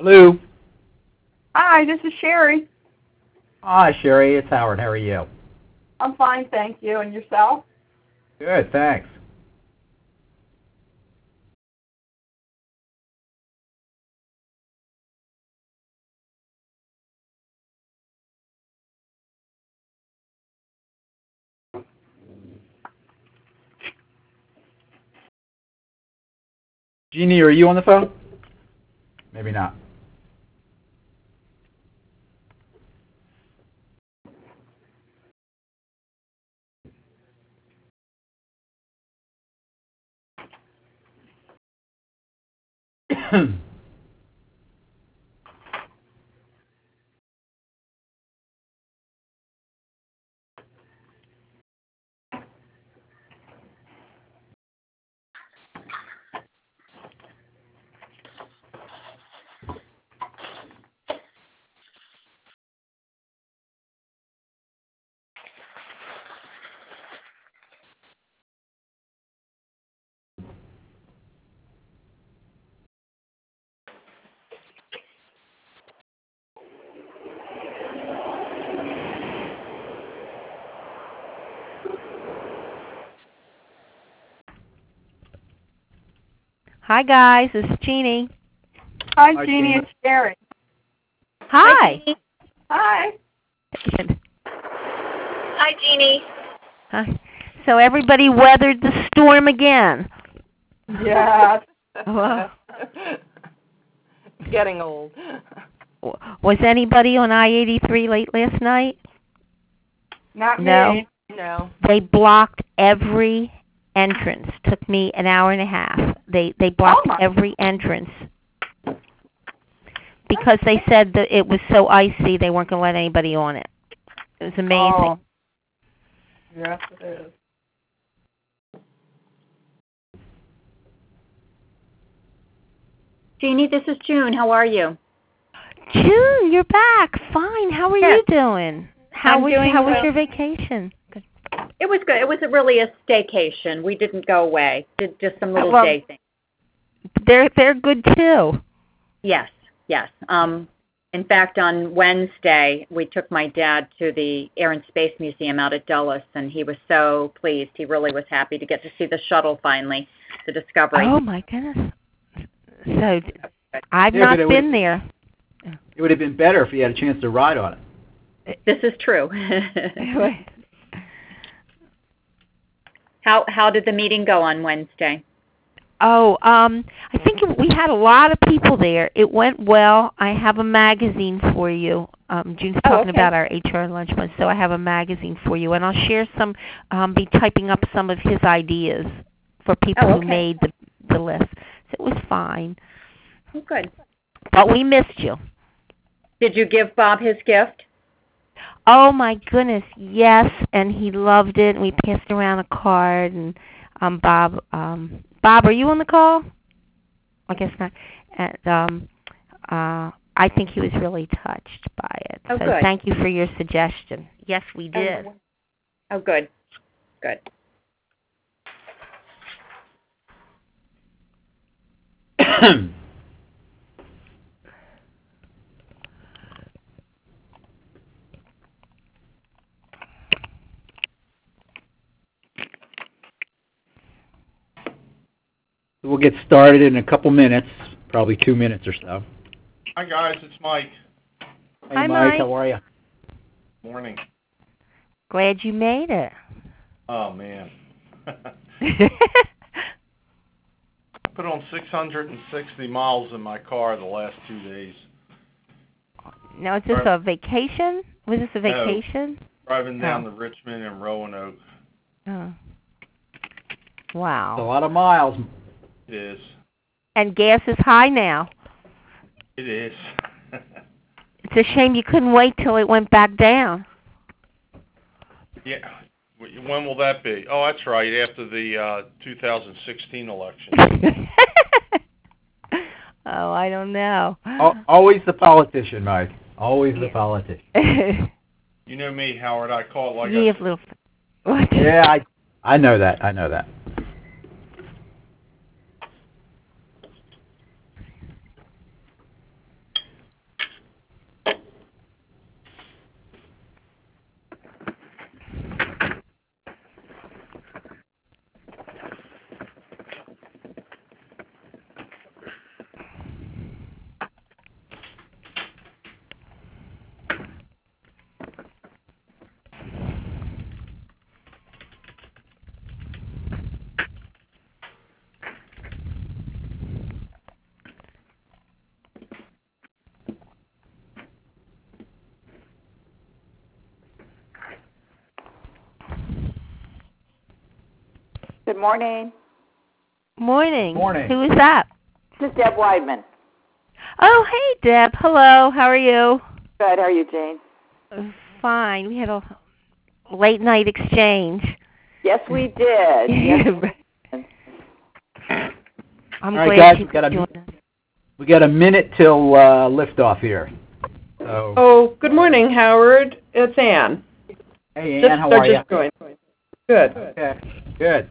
Hello. Hi, this is Sherry. Hi, Sherry. It's Howard. How are you? I'm fine, thank you. And yourself? Good, thanks. Jeannie, are you on the phone? Maybe not. Hi, guys. This is Jeannie. Hi, Hi, Jeannie. Jeannie. It's Sherry. Hi. Hi. Hi, Jeannie. Hi. So everybody weathered the storm again. Yeah. Well, It's getting old. was anybody on I-83 late last night? Not No. me. No. They blocked every entrance. Took me an hour and a half. They blocked every entrance because they said that it was so icy they weren't going to let anybody on it. It was amazing. Oh. Yes, it is. Jeannie, this is June. How are you? June, you're back. Fine. How are you doing? How was your vacation? Good. It was good. It was really a staycation. We didn't go away. Did just some little day things. They're good too. Yes, yes. In fact, on Wednesday, we took my dad to the Air and Space Museum out at Dulles, and he was so pleased. He really was happy to get to see the shuttle finally, the Discovery. Oh my goodness! So I've not been there. It would have been better if you had a chance to ride on it. This is true. How did the meeting go on Wednesday? Oh, I think we had a lot of people there. It went well. I have a magazine for you. June's talking about our HR lunch month, so I have a magazine for you, and I'll share some. Be typing up some of his ideas for people who made the list. So it was fine. Oh, good. But we missed you. Did you give Bob his gift? Oh my goodness, yes, and he loved it. And we passed around a card, and Bob, are you on the call? I guess not. And I think he was really touched by it. Oh, so good. Thank you for your suggestion. Yes, we did. Oh, good. Good. We'll get started in a couple minutes, probably 2 minutes or so. Hi guys, it's Mike. Hey, Hi, Mike. Mike. How are you? Morning. Glad you made it. Oh man. Put on 660 miles in my car the last 2 days. Now, is this a vacation? Was this a vacation? No, driving down to Richmond and Roanoke. Oh. Wow. It's a lot of miles. It is. And gas is high now. It is. It's a shame you couldn't wait till it went back down. Yeah. When will that be? Oh, that's right, after the 2016 election. Oh, I don't know. Always the politician, Mike. Always the politician. You know me, Howard. I call it like Yeah, I know that. I know that. Good morning. Morning. Morning. Who is that? This is Deb Weidman. Oh, hey, Deb. Hello. How are you? Good. How are you, Jane? Fine. We had a late night exchange. Yes, we did. Yes. I'm All right, glad guys, you could join us. we got a minute till liftoff here. So, Oh, good morning, Howard. It's Ann. hey, Ann, how are you? Going. Good. Okay, good.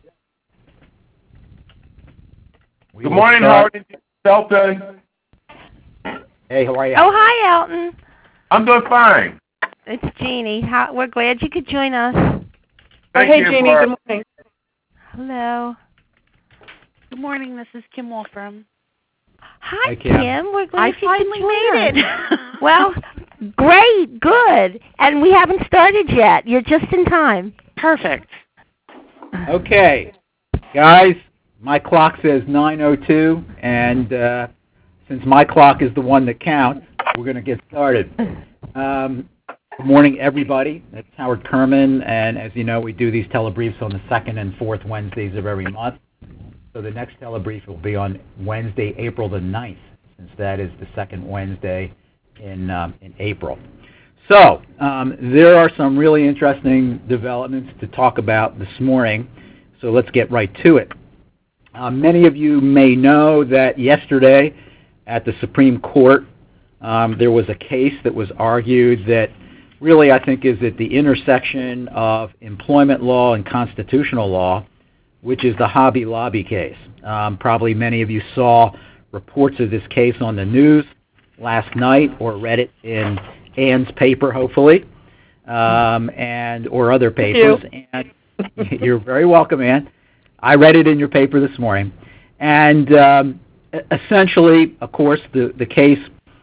Good morning, Howard. Delta. Hey, how are you? Oh, hi, Elton. I'm doing fine. It's Jeannie. We're glad you could join us. Thank hey, you Jeannie. for- Good morning. Hello. Good morning. This is Kim Wolfram. Hi, Hi, Kim. We're glad you finally could join made us. it. Well, great, good. And we haven't started yet. You're just in time. Perfect. Okay, guys, my clock says 9:02, and since my clock is the one that counts, we're going to get started. Good morning, everybody. It's Howard Kerman, and as you know, we do these telebriefs on the second and fourth Wednesdays of every month. So the next telebrief will be on Wednesday, April the 9th, since that is the second Wednesday in April. So there are some really interesting developments to talk about this morning, so let's get right to it. Many of you may know that yesterday at the Supreme Court there was a case that was argued that really I think is at the intersection of employment law and constitutional law, which is the Hobby Lobby case. Probably many of you saw reports of this case on the news last night or read it in Ann's paper, hopefully, and or other papers. And you're very welcome, Ann. I read it in your paper this morning. And essentially, of course, the case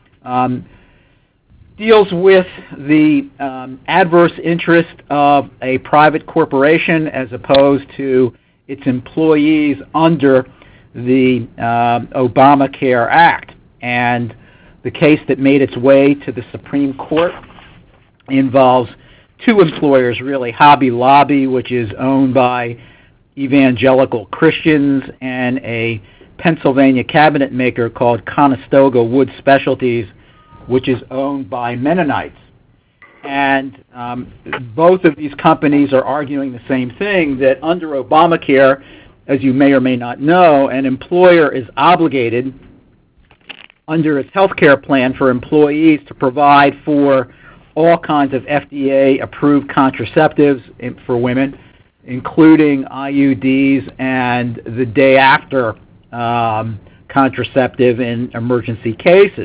deals with the adverse interest of a private corporation as opposed to its employees under the Obamacare Act. And the case that made its way to the Supreme Court involves two employers, really, Hobby Lobby, which is owned by evangelical Christians, and a Pennsylvania cabinet maker called Conestoga Wood Specialties, which is owned by Mennonites. And both of these companies are arguing the same thing, that under Obamacare, as you may or may not know, an employer is obligated under its health care plan for employees to provide for all kinds of FDA-approved contraceptives for women, including IUDs and the day-after contraceptive in emergency cases.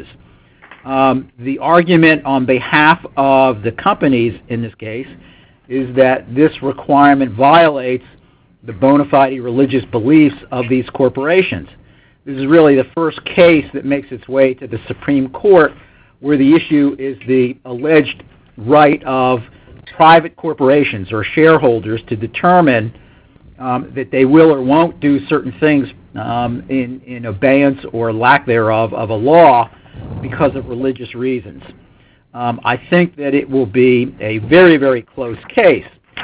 The argument on behalf of the companies in this case is that this requirement violates the bona fide religious beliefs of these corporations. This is really the first case that makes its way to the Supreme Court where the issue is the alleged right of private corporations or shareholders to determine that they will or won't do certain things in abeyance or lack thereof of a law because of religious reasons. I think that it will be a very, very close case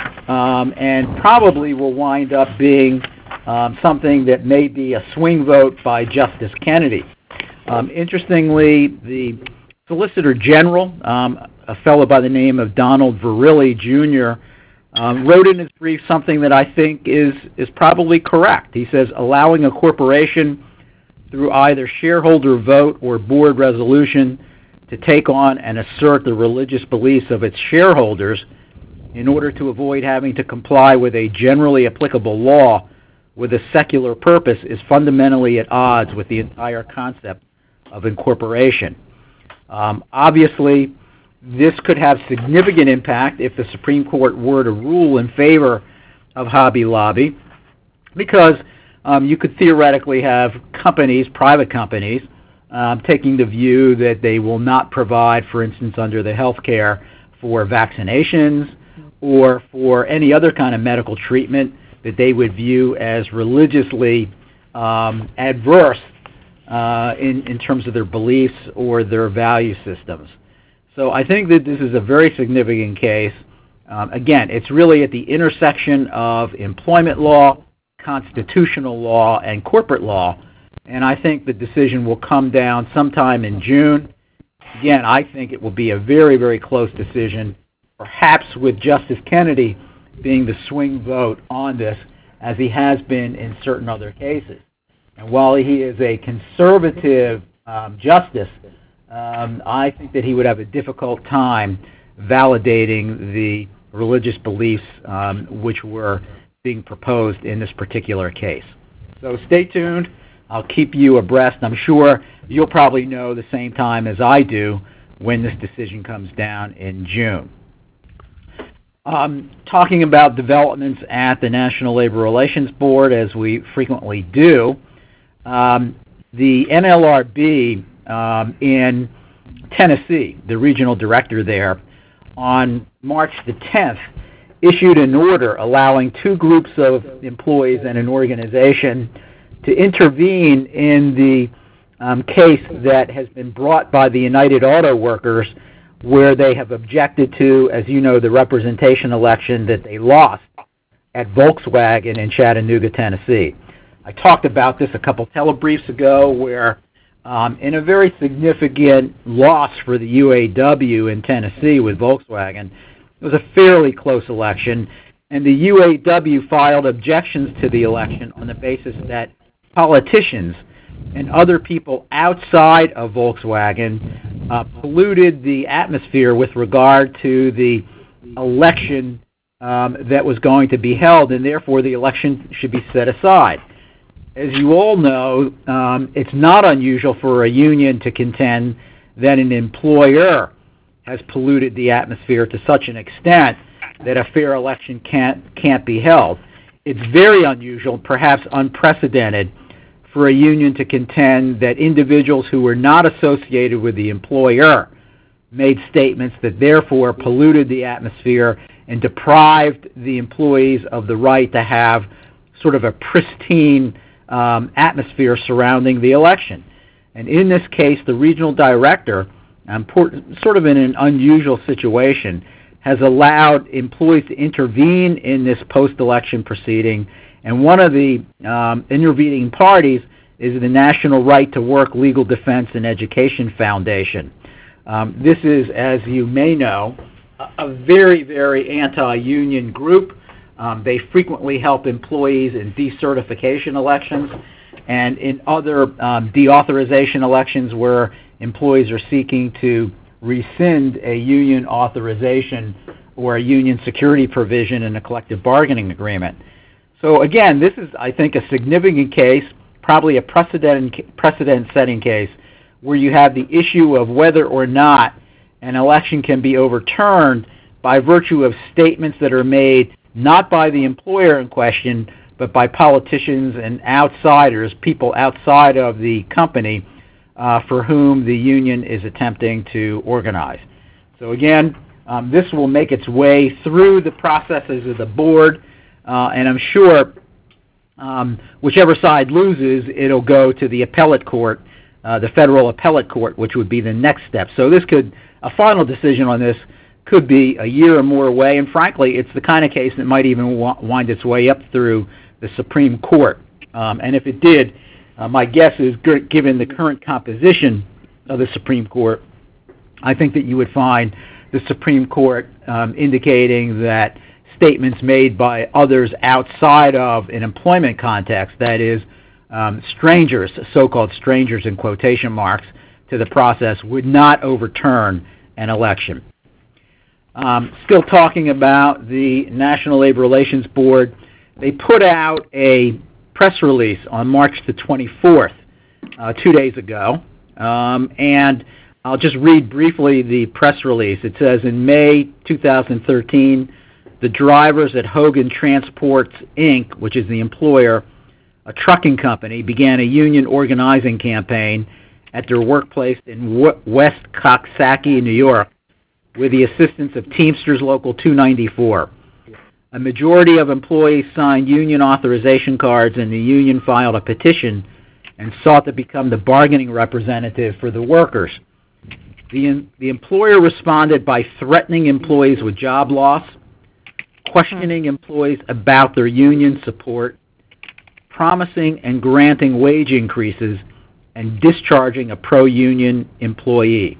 and probably will wind up being something that may be a swing vote by Justice Kennedy. Interestingly, the Solicitor General, a fellow by the name of Donald Verrilli, Jr., wrote in his brief something that I think is probably correct. He says, allowing a corporation through either shareholder vote or board resolution to take on and assert the religious beliefs of its shareholders in order to avoid having to comply with a generally applicable law with a secular purpose is fundamentally at odds with the entire concept of incorporation. Obviously, this could have significant impact if the Supreme Court were to rule in favor of Hobby Lobby, because you could theoretically have companies, private companies, taking the view that they will not provide, for instance, under the health care for vaccinations or for any other kind of medical treatment that they would view as religiously adverse in terms of their beliefs or their value systems. So I think that this is a very significant case. Again, it's really at the intersection of employment law, constitutional law and corporate law. And I think the decision will come down sometime in June. Again, I think it will be a very, very close decision, perhaps with Justice Kennedy being the swing vote on this, as he has been in certain other cases. And while he is a conservative justice, I think that he would have a difficult time validating the religious beliefs which were being proposed in this particular case. So stay tuned. I'll keep you abreast. I'm sure you'll probably know the same time as I do when this decision comes down in June. Talking about developments at the National Labor Relations Board, as we frequently do, the NLRB in Tennessee, the regional director there, on March the 10th, issued an order allowing two groups of employees and an organization to intervene in the case that has been brought by the United Auto Workers, where they have objected to, as you know, the representation election that they lost at Volkswagen in Chattanooga, Tennessee. I talked about this a couple telebriefs ago, where in a very significant loss for the UAW in Tennessee with Volkswagen, it was a fairly close election, and the UAW filed objections to the election on the basis that politicians and other people outside of Volkswagen polluted the atmosphere with regard to the election that was going to be held, and therefore the election should be set aside. As you all know, it's not unusual for a union to contend that an employer has polluted the atmosphere to such an extent that a fair election can't be held. It's very unusual, perhaps unprecedented, for a union to contend that individuals who were not associated with the employer made statements that therefore polluted the atmosphere and deprived the employees of the right to have sort of a pristine atmosphere surrounding the election. And in this case, the regional director, sort of in an unusual situation, has allowed employees to intervene in this post-election proceeding, and one of the intervening parties is the National Right to Work Legal Defense and Education Foundation. This is, as you may know, a very, very anti-union group. They frequently help employees in decertification elections and in other deauthorization elections where employees are seeking to rescind a union authorization or a union security provision in a collective bargaining agreement. So again, this is, I think, a significant case, probably a precedent-setting case, where you have the issue of whether or not an election can be overturned by virtue of statements that are made not by the employer in question, but by politicians and outsiders, people outside of the company, for whom the union is attempting to organize. So again, this will make its way through the processes of the board, and I'm sure whichever side loses, it'll go to the appellate court, the federal appellate court, which would be the next step. So a final decision on this could be a year or more away, and frankly, it's the kind of case that might even wind its way up through the Supreme Court. And if it did, my guess is, given the current composition of the Supreme Court, I think that you would find the Supreme Court indicating that statements made by others outside of an employment context, that is, strangers, so-called strangers in quotation marks, to the process, would not overturn an election. Still talking about the National Labor Relations Board, they put out a press release on March the 24th, 2 days ago, and I'll just read briefly the press release. It says, in May 2013, the drivers at Hogan Transports, Inc., which is the employer, a trucking company, began a union organizing campaign at their workplace in West Coxsackie, New York, with the assistance of Teamsters Local 294. A majority of employees signed union authorization cards, and the union filed a petition and sought to become the bargaining representative for the workers. The employer responded by threatening employees with job loss, questioning employees about their union support, promising and granting wage increases, and discharging a pro-union employee.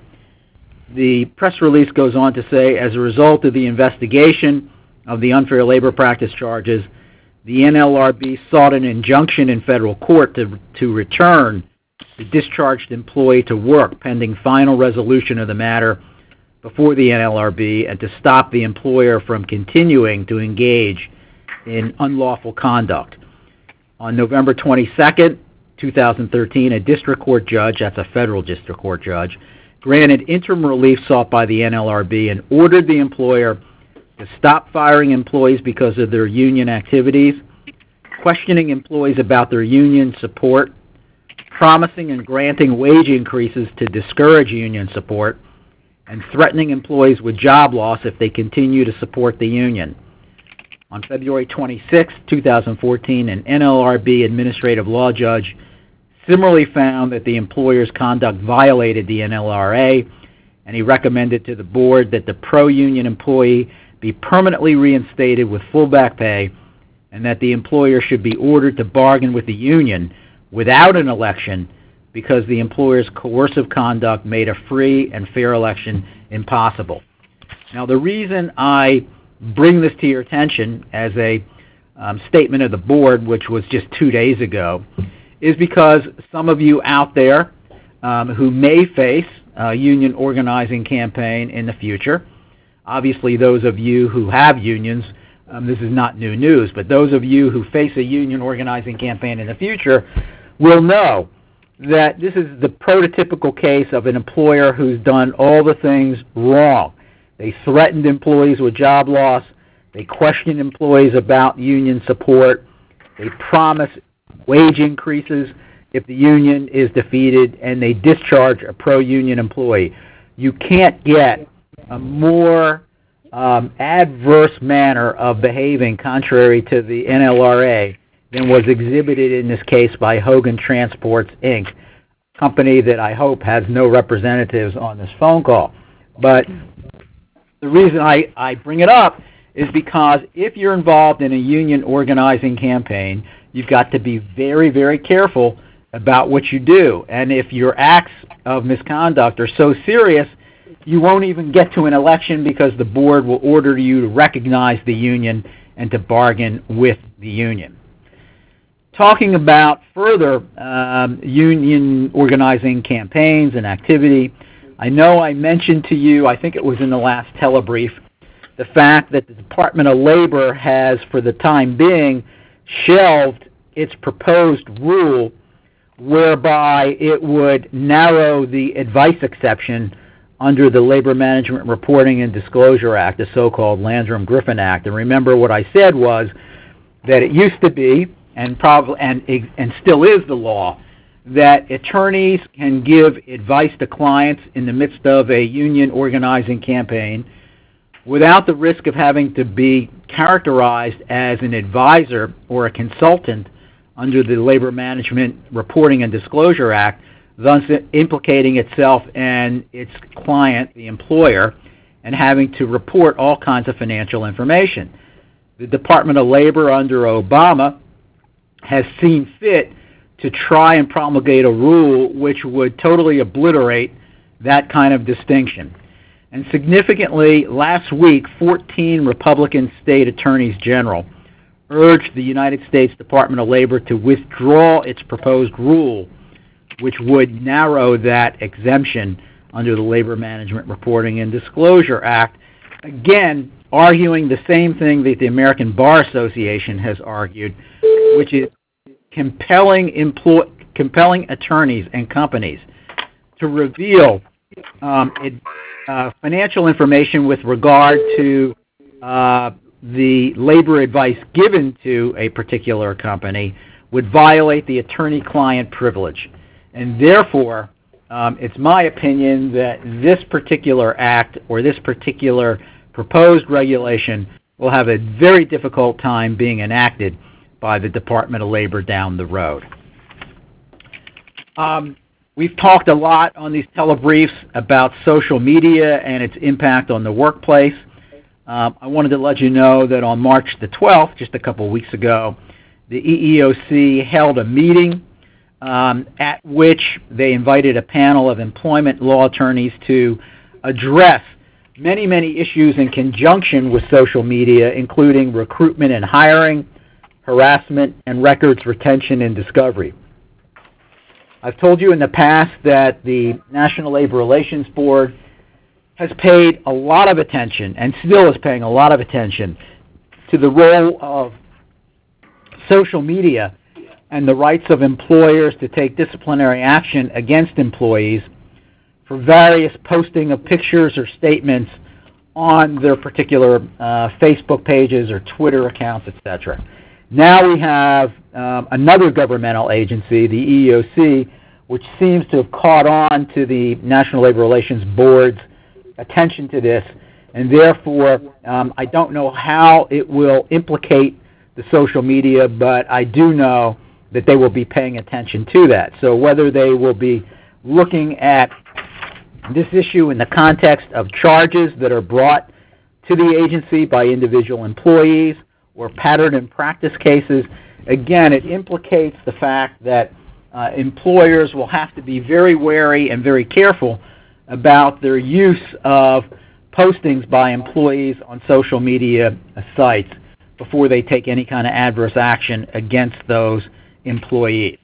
The press release goes on to say, as a result of the investigation of the unfair labor practice charges, the NLRB sought an injunction in federal court to return the discharged employee to work pending final resolution of the matter before the NLRB and to stop the employer from continuing to engage in unlawful conduct. On November 22nd, 2013, a district court judge, that's a federal district court judge, granted interim relief sought by the NLRB and ordered the employer to stop firing employees because of their union activities, questioning employees about their union support, promising and granting wage increases to discourage union support, and threatening employees with job loss if they continue to support the union. On February 26, 2014, an NLRB administrative law judge similarly found that the employer's conduct violated the NLRA, and he recommended to the board that the pro-union employee be permanently reinstated with full back pay, and that the employer should be ordered to bargain with the union without an election because the employer's coercive conduct made a free and fair election impossible. Now, the reason I bring this to your attention as a statement of the board, which was just 2 days ago, is because some of you out there who may face a union organizing campaign in the future, obviously those of you who have unions, this is not new news, but those of you who face a union organizing campaign in the future will know that this is the prototypical case of an employer who's done all the things wrong. They threatened employees with job loss. They questioned employees about union support. They promised wage increases if the union is defeated, and they discharge a pro-union employee. You can't get a more adverse manner of behaving contrary to the NLRA than was exhibited in this case by Hogan Transports, Inc., a company that I hope has no representatives on this phone call. But the reason I bring it up is because if you're involved in a union organizing campaign, you've got to be very, very careful about what you do. And if your acts of misconduct are so serious, you won't even get to an election because the board will order you to recognize the union and to bargain with the union. Talking about further union organizing campaigns and activity, I know I mentioned to you, I think it was in the last telebrief, the fact that the Department of Labor has, for the time being, shelved its proposed rule whereby it would narrow the advice exception under the Labor Management Reporting and Disclosure Act, the so-called Landrum-Griffin Act. And remember what I said was that it used to be, and still is the law, that attorneys can give advice to clients in the midst of a union organizing campaign without the risk of having to be characterized as an advisor or a consultant under the Labor Management Reporting and Disclosure Act, thus implicating itself and its client, the employer, and having to report all kinds of financial information. The Department of Labor under Obama has seen fit to try and promulgate a rule which would totally obliterate that kind of distinction. And significantly, last week, 14 Republican state attorneys general urged the United States Department of Labor to withdraw its proposed rule, which would narrow that exemption under the Labor Management Reporting and Disclosure Act, again, arguing the same thing that the American Bar Association has argued, which is compelling attorneys and companies to reveal financial information with regard to the labor advice given to a particular company would violate the attorney-client privilege. And therefore, it's my opinion that this particular act or this particular proposed regulation will have a very difficult time being enacted by the Department of Labor down the road. We've talked a lot on these telebriefs about social media and its impact on the workplace. I wanted to let you know that on March the 12th, just a couple weeks ago, the EEOC held a meeting at which they invited a panel of employment law attorneys to address many, many issues in conjunction with social media, including recruitment and hiring, harassment, and records retention and discovery. I've told you in the past that the National Labor Relations Board has paid a lot of attention, and still is paying a lot of attention, to the role of social media and the rights of employers to take disciplinary action against employees for various posting of pictures or statements on their particular Facebook pages or Twitter accounts, etc. Now we have another governmental agency, the EEOC, which seems to have caught on to the National Labor Relations Board's attention to this, and therefore I don't know how it will implicate the social media, but I do know that they will be paying attention to that. So whether they will be looking at this issue in the context of charges that are brought to the agency by individual employees or pattern and practice cases, again, it implicates the fact that employers will have to be very wary and very careful about their use of postings by employees on social media sites before they take any kind of adverse action against those employees.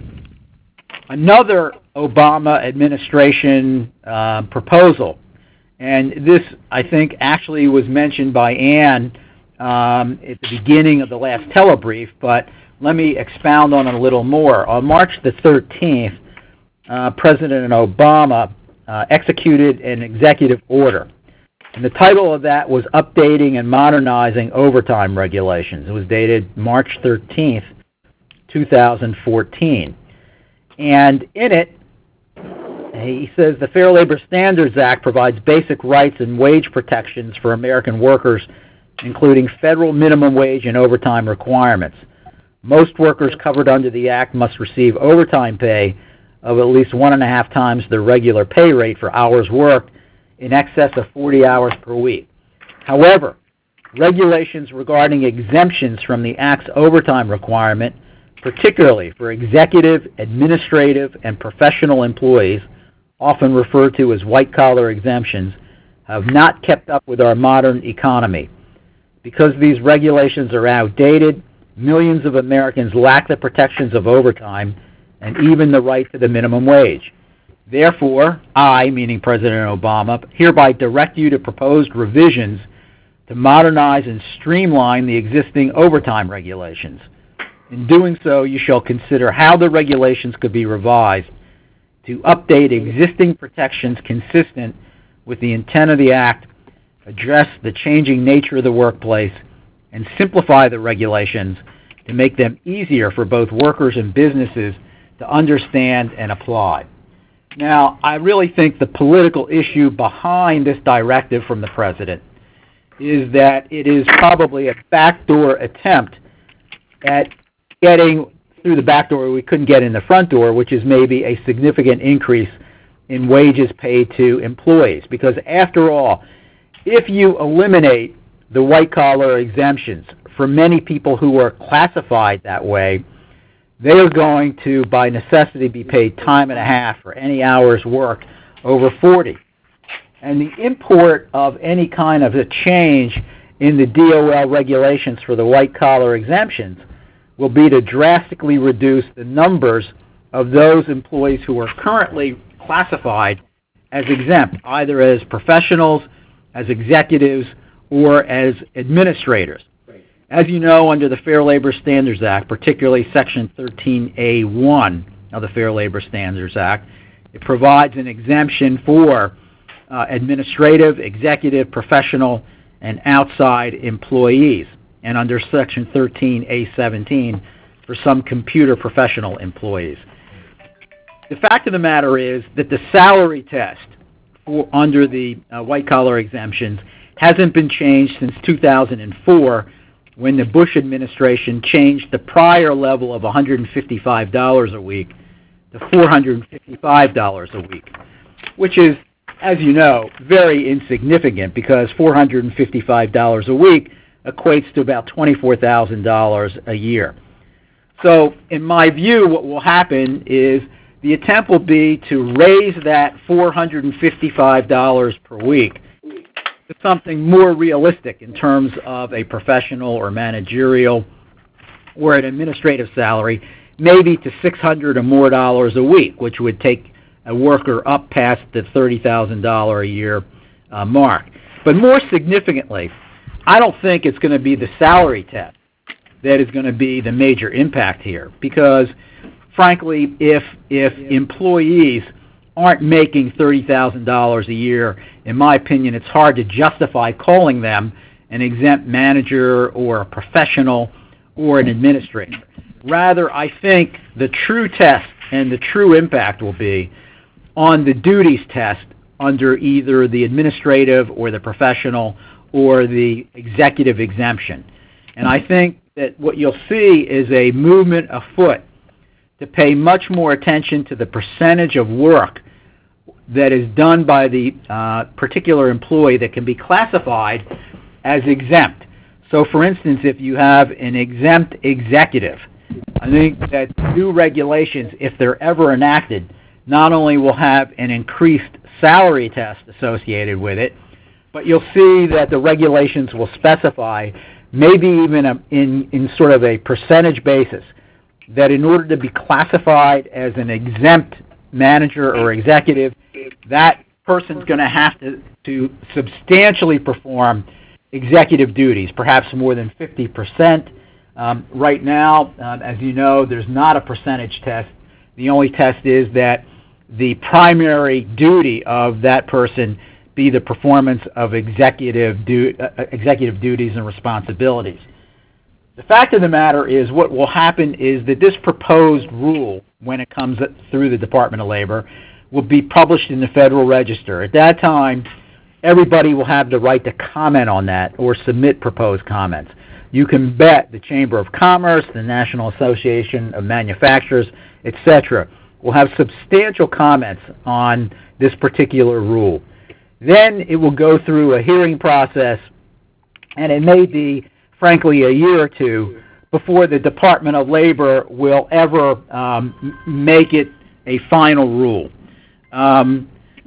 Another Obama administration proposal, and this I think actually was mentioned by Ann at the beginning of the last telebrief, but let me expound on it a little more. On March the 13th, President Obama executed an executive order, and the title of that was Updating and Modernizing Overtime Regulations. It was dated March 13th, 2014. And in it, he says the Fair Labor Standards Act provides basic rights and wage protections for American workers, including federal minimum wage and overtime requirements. Most workers covered under the Act must receive overtime pay of at least 1.5 times their regular pay rate for hours worked in excess of 40 hours per week. However, regulations regarding exemptions from the Act's overtime requirement, particularly for executive, administrative, and professional employees, often referred to as white-collar exemptions, have not kept up with our modern economy. Because these regulations are outdated, millions of Americans lack the protections of overtime and even the right to the minimum wage. Therefore, I, meaning President Obama, hereby direct you to proposed revisions to modernize and streamline the existing overtime regulations. In doing so, you shall consider how the regulations could be revised to update existing protections consistent with the intent of the Act, address the changing nature of the workplace, and simplify the regulations to make them easier for both workers and businesses to understand and apply. Now, I really think the political issue behind this directive from the President is that it is probably a backdoor attempt at getting through the back door we couldn't get in the front door, which is maybe a significant increase in wages paid to employees. Because after all, if you eliminate the white-collar exemptions for many people who are classified that way, they are going to, by necessity, be paid time and a half for any hours worked over 40. And the import of any kind of a change in the DOL regulations for the white-collar exemptions will be to drastically reduce the numbers of those employees who are currently classified as exempt, either as professionals, as executives, or as administrators. As you know, under the Fair Labor Standards Act, particularly Section 13A1 of the Fair Labor Standards Act, it provides an exemption for administrative, executive, professional, and outside employees, and under Section 13A17 for some computer professional employees. The fact of the matter is that the salary test under the white-collar exemptions hasn't been changed since 2004, when the Bush administration changed the prior level of $155 a week to $455 a week, which is, as you know, very insignificant, because $455 a week equates to about $24,000 a year. So in my view, what will happen is the attempt will be to raise that $455 per week to something more realistic in terms of a professional or managerial or an administrative salary, maybe to $600 or more a week, which would take a worker up past the $30,000 a year mark. But more significantly, I don't think it's going to be the salary test that is going to be the major impact here, because frankly, if employees aren't making $30,000 a year, in my opinion, it's hard to justify calling them an exempt manager or a professional or an administrator. Rather, I think the true test and the true impact will be on the duties test under either the administrative or the professional or the executive exemption. And I think that what you'll see is a movement afoot to pay much more attention to the percentage of work that is done by the particular employee that can be classified as exempt. So, for instance, if you have an exempt executive, I think that new regulations, if they're ever enacted, not only will have an increased salary test associated with it, but you'll see that the regulations will specify, maybe even in sort of a percentage basis, that in order to be classified as an exempt manager or executive, that person's going to have to substantially perform executive duties, perhaps more than 50%. Right now, as you know, there's not a percentage test. The only test is that the primary duty of that person be the performance of executive duties and responsibilities. The fact of the matter is, what will happen is that this proposed rule, when it comes through the Department of Labor, will be published in the Federal Register. At that time, everybody will have the right to comment on that or submit proposed comments. You can bet the Chamber of Commerce, the National Association of Manufacturers, etc., will have substantial comments on this particular rule. Then it will go through a hearing process, and it may be, frankly, a year or two before the Department of Labor will ever make it a final rule. And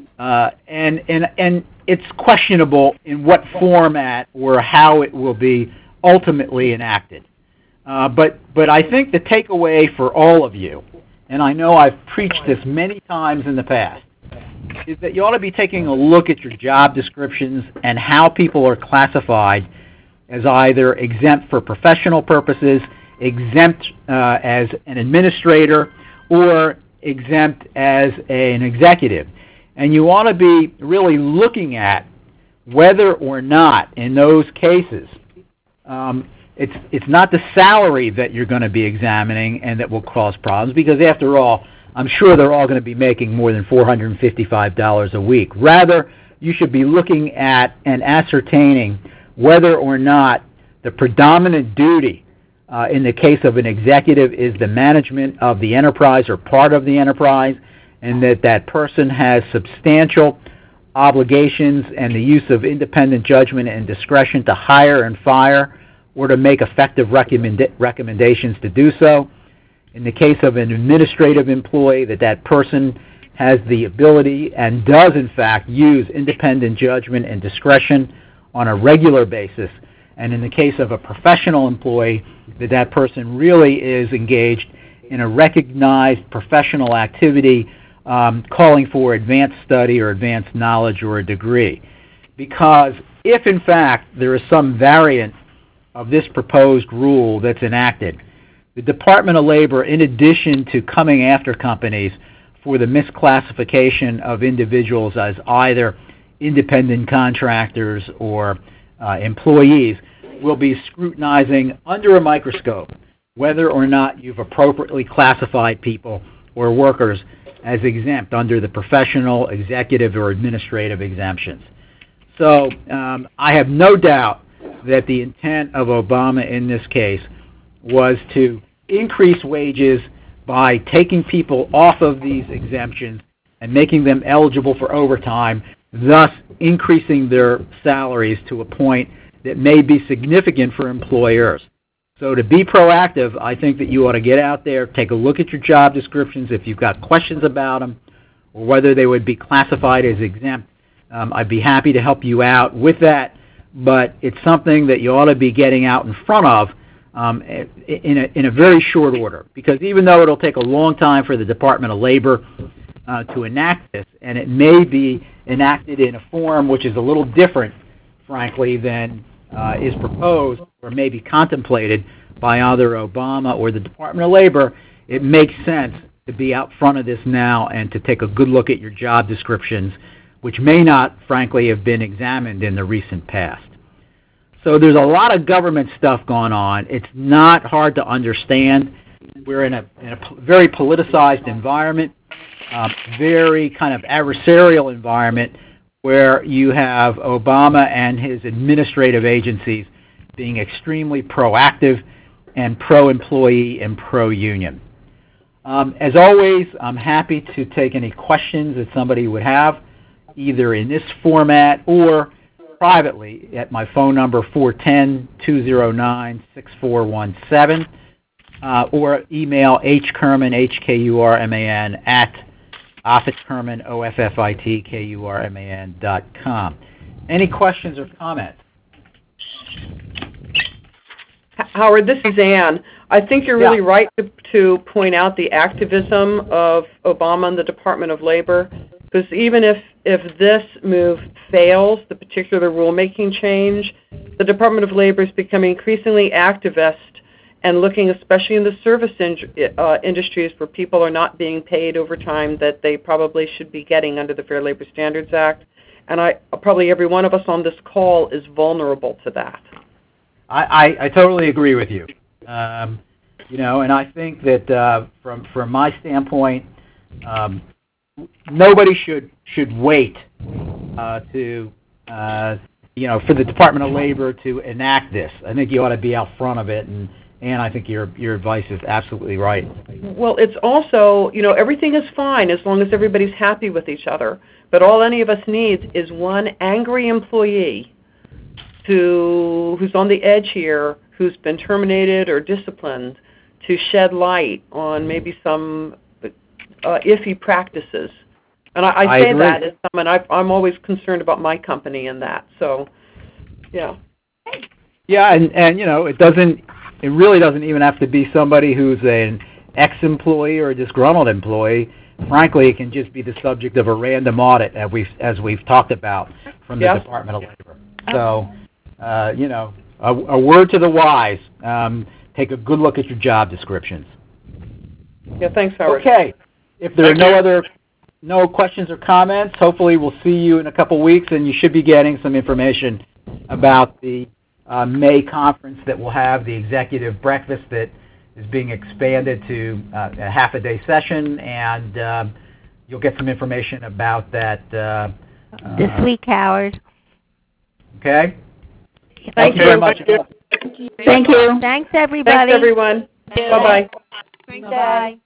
it's questionable in what format or how it will be ultimately enacted. But I think the takeaway for all of you, and I know I've preached this many times in the past, is that you ought to be taking a look at your job descriptions and how people are classified as either exempt for professional purposes, exempt as an administrator, or exempt as an executive. And you ought to be really looking at whether or not, in those cases, it's not the salary that you're going to be examining and that will cause problems, because after all, I'm sure they're all going to be making more than $455 a week. Rather, you should be looking at and ascertaining whether or not the predominant duty in the case of an executive is the management of the enterprise or part of the enterprise, and that person has substantial obligations and the use of independent judgment and discretion to hire and fire or to make effective recommendations to do so. In the case of an administrative employee, that person has the ability and does, in fact, use independent judgment and discretion on a regular basis. And in the case of a professional employee, that person really is engaged in a recognized professional activity calling for advanced study or advanced knowledge or a degree. Because if, in fact, there is some variant of this proposed rule that's enacted, the Department of Labor, in addition to coming after companies for the misclassification of individuals as either independent contractors or employees, will be scrutinizing under a microscope whether or not you've appropriately classified people or workers as exempt under the professional, executive, or administrative exemptions. So I have no doubt that the intent of Obama in this case was to increase wages by taking people off of these exemptions and making them eligible for overtime, thus increasing their salaries to a point that may be significant for employers. So to be proactive, I think that you ought to get out there, take a look at your job descriptions. If you've got questions about them or whether they would be classified as exempt, I'd be happy to help you out with that. But it's something that you ought to be getting out in front of in a very short order. Because even though it'll take a long time for the Department of Labor to enact this, and it may be enacted in a form which is a little different, frankly, than is proposed or maybe contemplated by either Obama or the Department of Labor, it makes sense to be out front of this now and to take a good look at your job descriptions, which may not, frankly, have been examined in the recent past. So there's a lot of government stuff going on. It's not hard to understand. We're in a very politicized environment, very kind of adversarial environment, where you have Obama and his administrative agencies being extremely proactive and pro-employee and pro-union. As always, I'm happy to take any questions that somebody would have, either in this format or privately at my phone number 410-209-6417, or email hkurman, H-K-U-R-M-A-N, at offitkurman, OFFITKURMAN.com. Any questions or comments? Howard, this is Ann. I think you're really right to point out the activism of Obama and the Department of Labor, because even if this move fails, the particular rulemaking change, the Department of Labor is becoming increasingly activist and looking especially in the service industries where people are not being paid overtime that they probably should be getting under the Fair Labor Standards Act. And probably every one of us on this call is vulnerable to that. I totally agree with you. You know, and I think that from my standpoint, nobody should wait to you know, for the Department of Labor to enact this. I think you ought to be out front of it, and I think your advice is absolutely right. Well, it's also, you know, everything is fine as long as everybody's happy with each other. But all any of us needs is one angry employee who's on the edge here, who's been terminated or disciplined, to shed light on maybe some iffy practices. And I say that as someone, I'm always concerned about my company and that. So, yeah. Yeah, and you know, it really doesn't even have to be somebody who's an ex-employee or a disgruntled employee. Frankly, it can just be the subject of a random audit, as we've talked about, from the Department of Labor. So, you know, a word to the wise. Take a good look at your job descriptions. Yeah, thanks, Howard. Okay. If there are no questions or comments, hopefully we'll see you in a couple weeks, and you should be getting some information about the May conference that will have the executive breakfast that is being expanded to a half-a-day session, and you'll get some information about that this week, Howard. Okay? Thank you very much. Thank you. Thanks, everybody. Thanks, everyone. Bye-bye. Bye.